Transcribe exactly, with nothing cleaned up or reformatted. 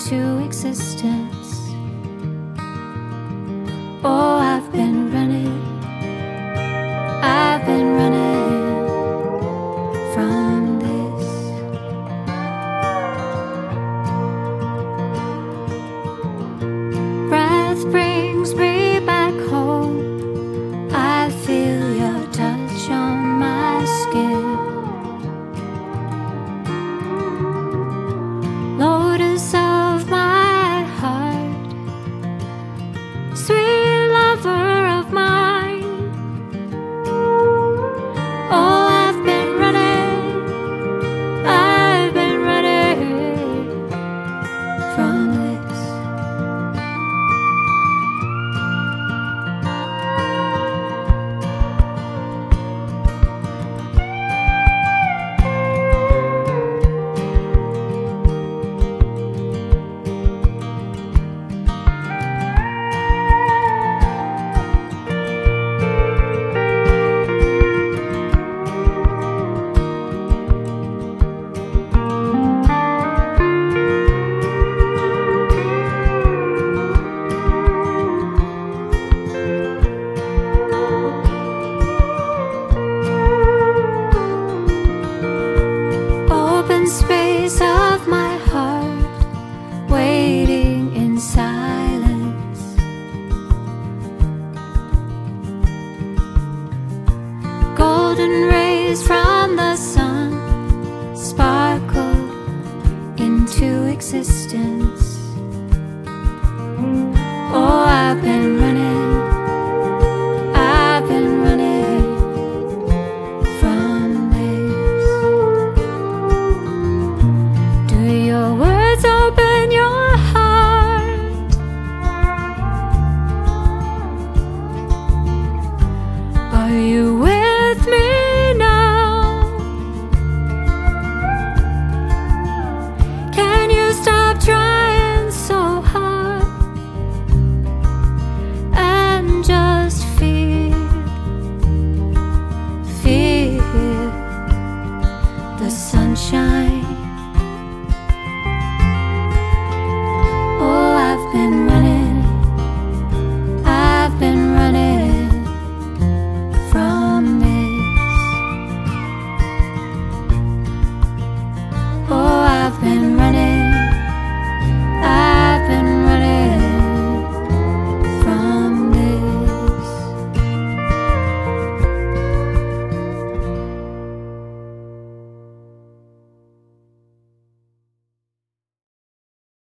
into existence. Oh, I've been running, I've been running from this. Breath brings me back home. I feel your touch on my skin. Lotus of my heart, sweet lover of mine. Oh, I've been running, I've been running from this. Space of my heart, waiting in silence. Golden rays from the sun sparkle into existence. Oh, I've been running, I've been running from this. Do your words open your heart? Are you waiting?